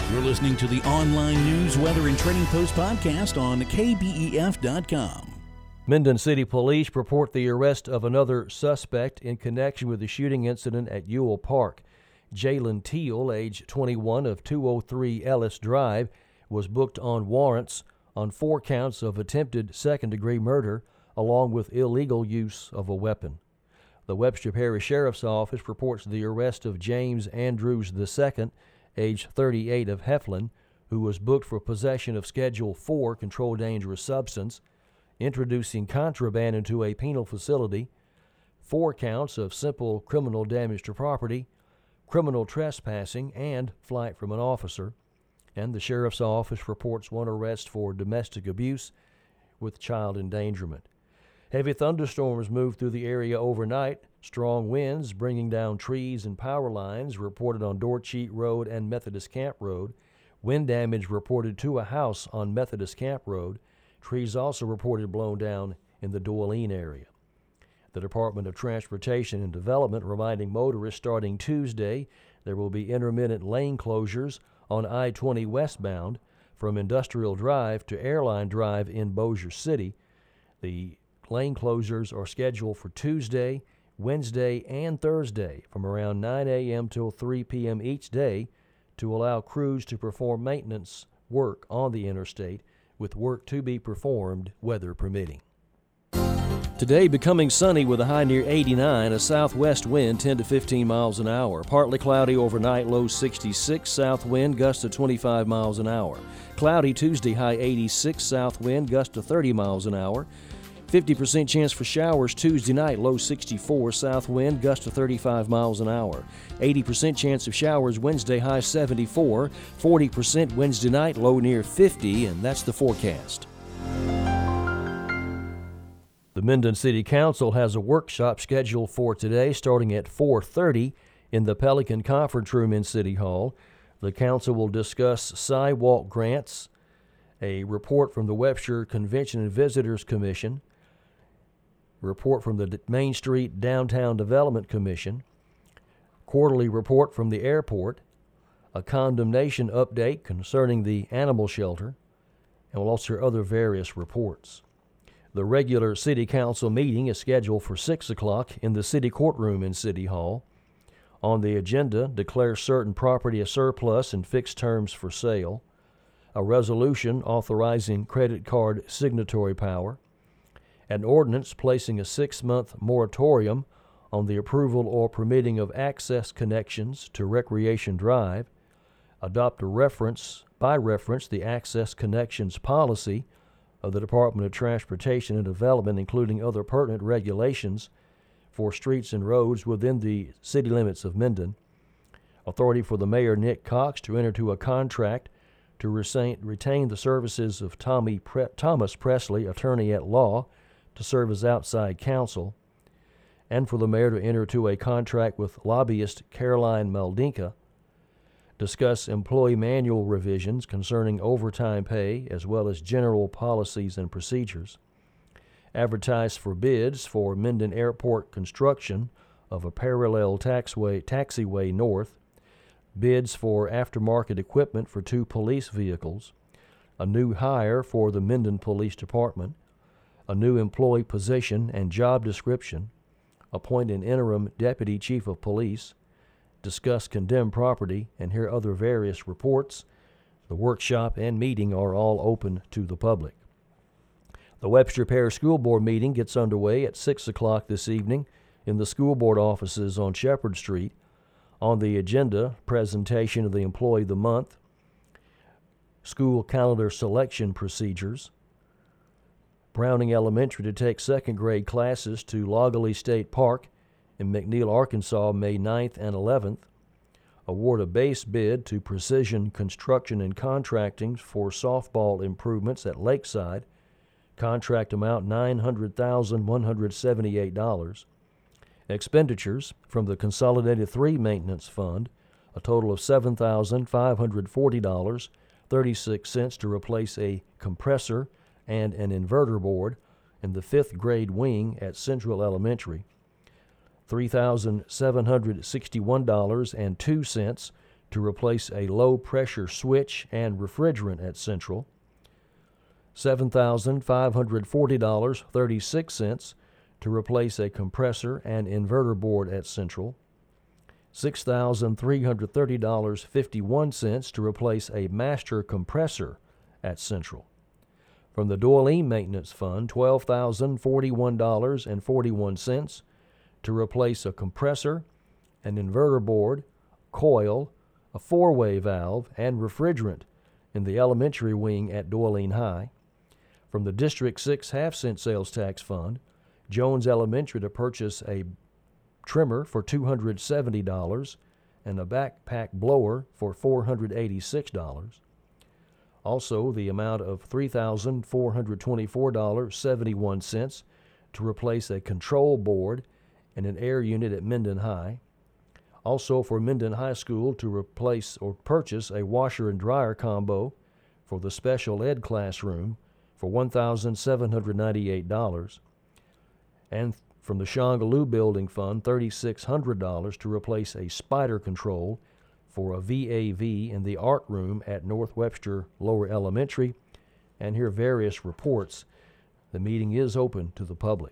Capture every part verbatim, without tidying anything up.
You're listening to the online news, weather, and trading post podcast on K B E F dot com. Minden City Police report the arrest of another suspect in connection with the shooting incident at Ewell Park. Jalen Teal, age twenty-one, of two oh three Ellis Drive, was booked on warrants on four counts of attempted second-degree murder, along with illegal use of a weapon. The Webster Parish Sheriff's Office reports the arrest of James Andrews the second, age thirty-eight, of Heflin, who was booked for possession of Schedule four controlled dangerous substance, introducing contraband into a penal facility, four counts of simple criminal damage to property, criminal trespassing, and flight from an officer. And the Sheriff's Office reports one arrest for domestic abuse with child endangerment. Heavy thunderstorms moved through the area overnight. Strong winds bringing down trees and power lines reported on Dorcheat Road and Methodist Camp Road. Wind damage reported to a house on Methodist Camp Road. Trees also reported blown down in the Doyline area. The Department of Transportation and Development reminding motorists starting Tuesday there will be intermittent lane closures on I twenty westbound from Industrial Drive to Airline Drive in Bossier City. The lane closures are scheduled for Tuesday, Wednesday, and Thursday from around nine a.m. till three p.m. each day to allow crews to perform maintenance work on the interstate, with work to be performed weather permitting. Today becoming sunny with a high near eighty-nine, a southwest wind ten to fifteen miles an hour. Partly cloudy overnight, low sixty-six, south wind gust to twenty-five miles an hour. Cloudy Tuesday, high eighty-six, south wind gust to thirty miles an hour. fifty percent chance for showers Tuesday night, low sixty-four, south wind gust to thirty-five miles an hour. eighty percent chance of showers Wednesday, high seventy-four. forty percent Wednesday night, low near fifty, and that's the forecast. The Minden City Council has a workshop scheduled for today starting at four thirty in the Pelican Conference Room in City Hall. The council will discuss sidewalk grants, a report from the Webster Convention and Visitors Commission, report from the Main Street Downtown Development Commission, quarterly report from the airport, a condemnation update concerning the animal shelter, and will also hear other various reports. The regular City Council meeting is scheduled for six o'clock in the City Courtroom in City Hall. On the agenda, declare certain property as surplus and fixed terms for sale, a resolution authorizing credit card signatory power, an ordinance placing a six-month moratorium on the approval or permitting of access connections to Recreation Drive, adopt a reference, by reference, the access connections policy of the Department of Transportation and Development, including other pertinent regulations for streets and roads within the city limits of Minden, authority for the Mayor, Nick Cox, to enter into a contract to retain the services of Tommy Pre- Thomas Presley, attorney at law, to serve as outside counsel, and for the mayor to enter into a contract with lobbyist Caroline Maldinka, discuss employee manual revisions concerning overtime pay as well as general policies and procedures, advertise for bids for Minden Airport construction of a parallel taxiway, taxiway north, bids for aftermarket equipment for two police vehicles, a new hire for the Minden Police Department, a new employee position and job description, appoint an interim deputy chief of police, discuss condemned property, and hear other various reports. The workshop and meeting are all open to the public. The Webster Parish School Board meeting gets underway at six o'clock this evening in the school board offices on Shepherd Street. On the agenda, presentation of the Employee of the Month, school calendar selection procedures, Browning Elementary to take second grade classes to Logaley State Park in McNeil, Arkansas, May ninth and eleventh, award a base bid to Precision Construction and Contracting for softball improvements at Lakeside, contract amount nine hundred thousand one hundred seventy-eight dollars. Expenditures from the Consolidated three Maintenance Fund, a total of seven thousand five hundred forty dollars and thirty-six cents to replace a compressor and an inverter board in the fifth grade wing at Central Elementary, three thousand seven hundred sixty-one dollars and two cents to replace a low-pressure switch and refrigerant at Central, seven thousand five hundred forty dollars and thirty-six cents to replace a compressor and inverter board at Central, six thousand three hundred thirty dollars and fifty-one cents to replace a master compressor at Central. From the Doylean Maintenance Fund, twelve thousand forty-one dollars and forty-one cents to replace a compressor, an inverter board, coil, a four-way valve, and refrigerant in the elementary wing at Doylean High. From the District six half-cent sales tax fund, Jones Elementary to purchase a trimmer for two hundred seventy dollars and a backpack blower for four hundred eighty-six dollars. Also, the amount of three thousand four hundred twenty-four dollars and seventy-one cents to replace a control board and an air unit at Minden High. Also, for Minden High School to replace or purchase a washer and dryer combo for the special ed classroom for one thousand seven hundred ninety-eight dollars. And from the Shongaloo Building Fund, three thousand six hundred dollars to replace a spider control for a V A V in the art room at North Webster Lower Elementary. And here are various reports. The meeting is open to the public.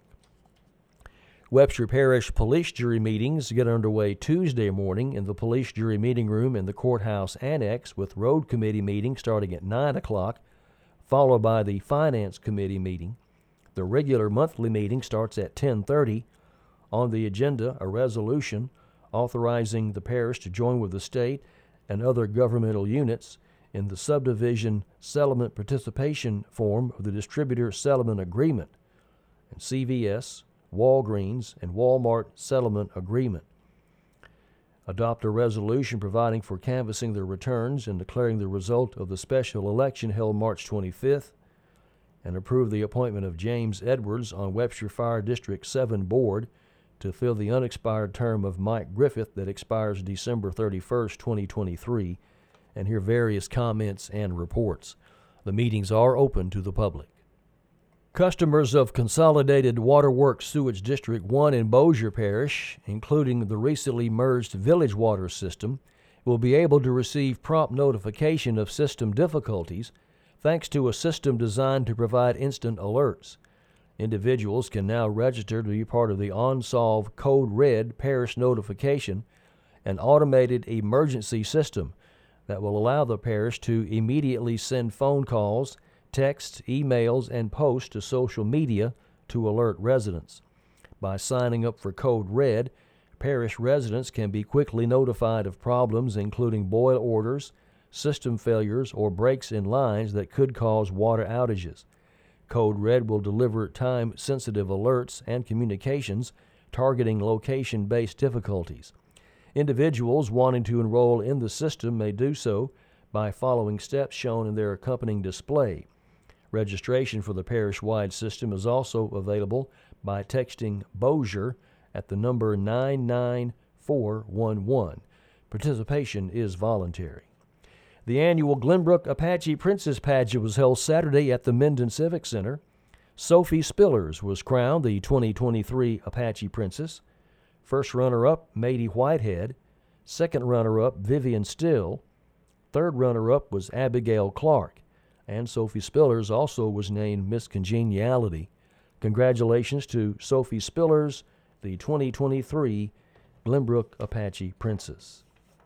Webster Parish Police Jury meetings get underway Tuesday morning in the Police Jury Meeting Room in the Courthouse Annex, with Road Committee meeting starting at nine o'clock, followed by the Finance Committee meeting. The regular monthly meeting starts at ten thirty. On the agenda, a resolution authorizing the parish to join with the state and other governmental units in the subdivision settlement participation form of the Distributor Settlement Agreement, and C V S, Walgreens, and Walmart Settlement Agreement. Adopt a resolution providing for canvassing the returns and declaring the result of the special election held March twenty-fifth, and approve the appointment of James Edwards on Webster Fire District seven Board to fill the unexpired term of Mike Griffith that expires December thirty-first, twenty twenty-three, and hear various comments and reports. The meetings are open to the public. Customers of Consolidated Waterworks Sewage District one in Bossier Parish, including the recently merged Village Water System, will be able to receive prompt notification of system difficulties thanks to a system designed to provide instant alerts. Individuals can now register to be part of the OnSolve Code Red Parish Notification, an automated emergency system that will allow the parish to immediately send phone calls, texts, emails, and posts to social media to alert residents. By signing up for Code Red, parish residents can be quickly notified of problems including boil orders, system failures, or breaks in lines that could cause water outages. Code Red will deliver time-sensitive alerts and communications targeting location-based difficulties. Individuals wanting to enroll in the system may do so by following steps shown in their accompanying display. Registration for the parish-wide system is also available by texting Bossier at the number nine nine four one one. Participation is voluntary. The annual Glenbrook Apache Princess Pageant was held Saturday at the Minden Civic Center. Sophie Spillers was crowned the twenty twenty-three Apache Princess. First runner-up, Mady Whitehead. Second runner-up, Vivian Still. Third runner-up was Abigail Clark. And Sophie Spillers also was named Miss Congeniality. Congratulations to Sophie Spillers, the twenty twenty-three Glenbrook Apache Princess.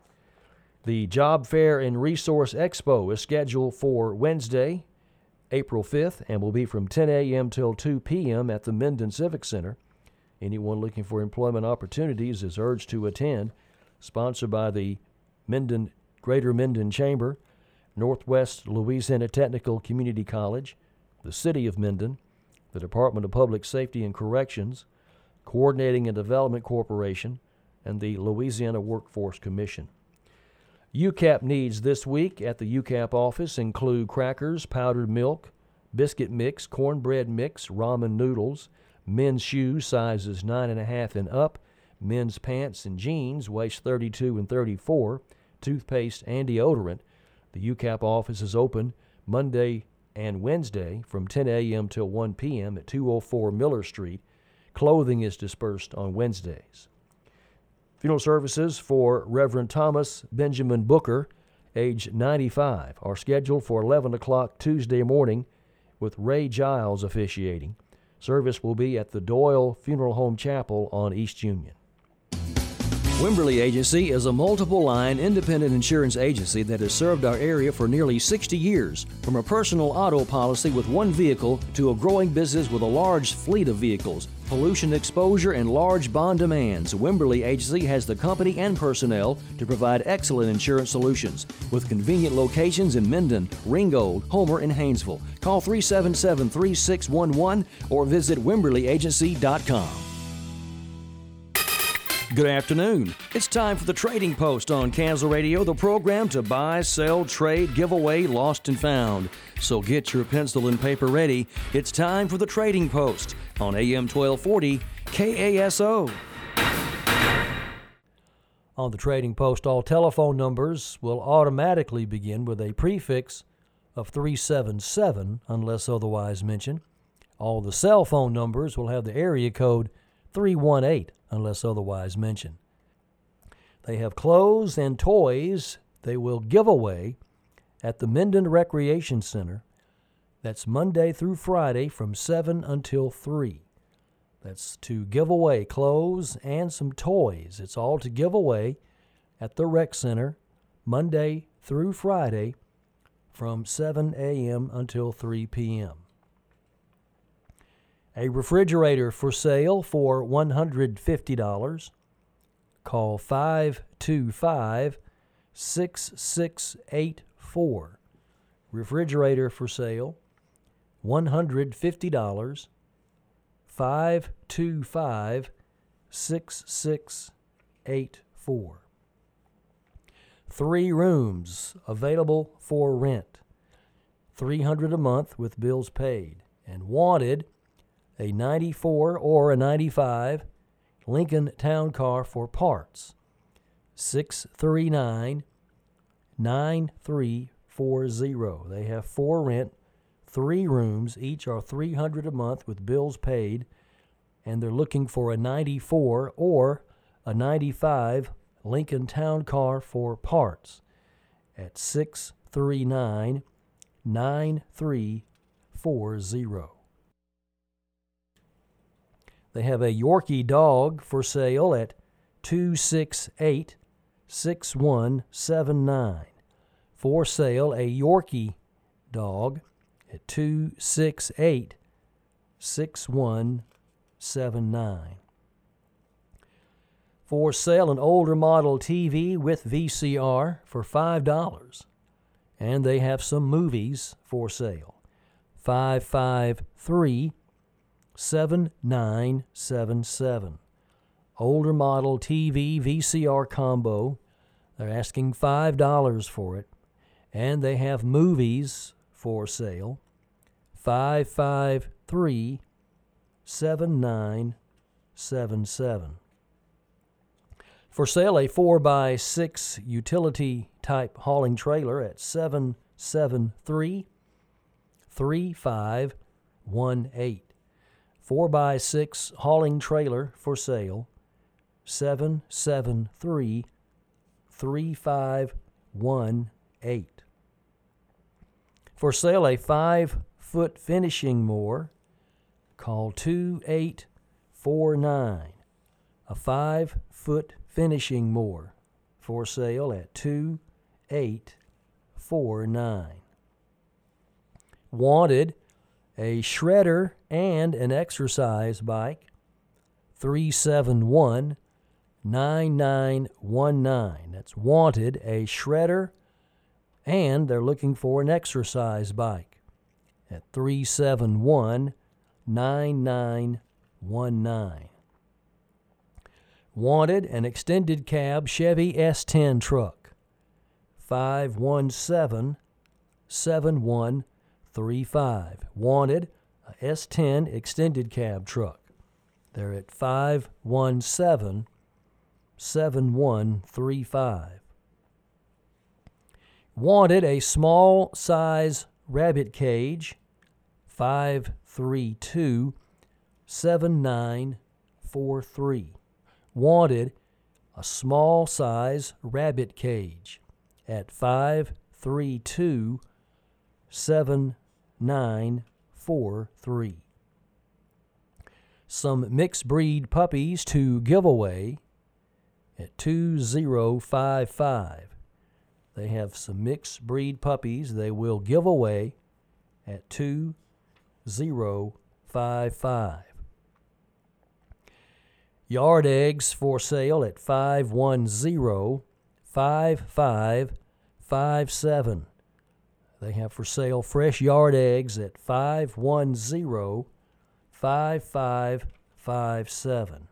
The Job Fair and Resource Expo is scheduled for Wednesday, April fifth, and will be from ten a.m. till two p.m. at the Minden Civic Center. Anyone looking for employment opportunities is urged to attend. Sponsored by the Minden Greater Minden Chamber, Northwest Louisiana Technical Community College, the City of Minden, the Department of Public Safety and Corrections, Coordinating and Development Corporation, and the Louisiana Workforce Commission. U C A P needs this week at the U C A P office include crackers, powdered milk, biscuit mix, cornbread mix, ramen noodles, men's shoes sizes nine and a half and up, men's pants and jeans waist thirty-two and thirty-four, toothpaste and deodorant. The U C A P office is open Monday and Wednesday from ten a.m. till one p.m. at two oh four Miller Street. Clothing is dispersed on Wednesdays. Funeral services for Reverend Thomas Benjamin Booker, age ninety-five, are scheduled for eleven o'clock Tuesday morning with Ray Giles officiating. Service will be at the Doyle Funeral Home Chapel on East Union. Wimberly Agency is a multiple-line independent insurance agency that has served our area for nearly sixty years. From a personal auto policy with one vehicle to a growing business with a large fleet of vehicles, pollution exposure, and large bond demands, Wimberly Agency has the company and personnel to provide excellent insurance solutions with convenient locations in Minden, Ringgold, Homer, and Haynesville. Call three seven seven, three six one one or visit wimberly agency dot com. Good afternoon. It's time for the Trading Post on Kansas Radio, the program to buy, sell, trade, give away, lost and found. So get your pencil and paper ready. It's time for the Trading Post on A M twelve forty K A S O. On the Trading Post, all telephone numbers will automatically begin with a prefix of three seven seven unless otherwise mentioned. All the cell phone numbers will have the area code three one eight unless otherwise mentioned. They have clothes and toys they will give away at the Minden Recreation Center. That's Monday through Friday from seven until three. That's to give away clothes and some toys. It's all to give away at the Rec Center Monday through Friday from seven a.m. until three p.m. A refrigerator for sale for one hundred fifty dollars. Call five two five, six six eight four. Refrigerator for sale, one hundred fifty dollars. five two five, six six eight four. Three rooms available for rent. three hundred dollars a month with bills paid. And wanted a ninety-four or a ninety-five Lincoln Town Car for parts. six three nine, nine three four zero. They have for rent, three rooms. Each are three hundred dollars a month with bills paid, and they're looking for a ninety-four or a ninety-five Lincoln Town Car for parts at six three nine, nine three four zero. They have a Yorkie dog for sale at two six eight, six one seven nine. For sale, a Yorkie dog at two six eight, six one seven nine. For sale, an older model T V with V C R for five dollars. And they have some movies for sale. five five three, seven nine seven seven. Older model T V V C R combo. They're asking five dollars for it. And they have movies for sale. five five three, seven nine seven seven. For sale, a four by six utility-type hauling trailer at seven seven three, three five one eight. four by six hauling trailer for sale, seven seven three, three five one eight. For sale, a five-foot finishing mower. Call two eight four nine. A five-foot finishing mower for sale at two eight four nine. Wanted, a shredder and an exercise bike, three seven one, nine nine one nine. That's wanted, a shredder, and they're looking for an exercise bike at three seven one, nine nine one nine. Wanted, an extended cab Chevy S ten truck, five one seven, seven one three five. Wanted, a S ten extended cab truck. They're at five one seven, seven one three five. Wanted, a small size rabbit cage, five three two, seven nine four three. Wanted, a small size rabbit cage at five three two, seven nine four three. Some mixed breed puppies to give away at two zero five five. They have some mixed breed puppies they will give away at two zero five five. Yard eggs for sale at five one zero, five five five seven. They have for sale fresh yard eggs at five one zero, five five five seven.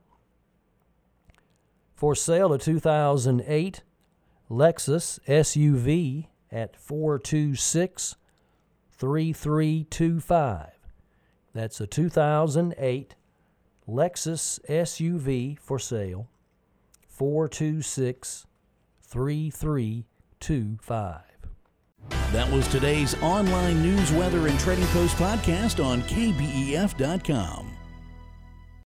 For sale a two thousand eight Lexus S U V at four two six, three three two five. That's a two thousand eight Lexus S U V for sale, four two six, three three two five. That was today's online news, weather, and trading post podcast on K B E F dot com.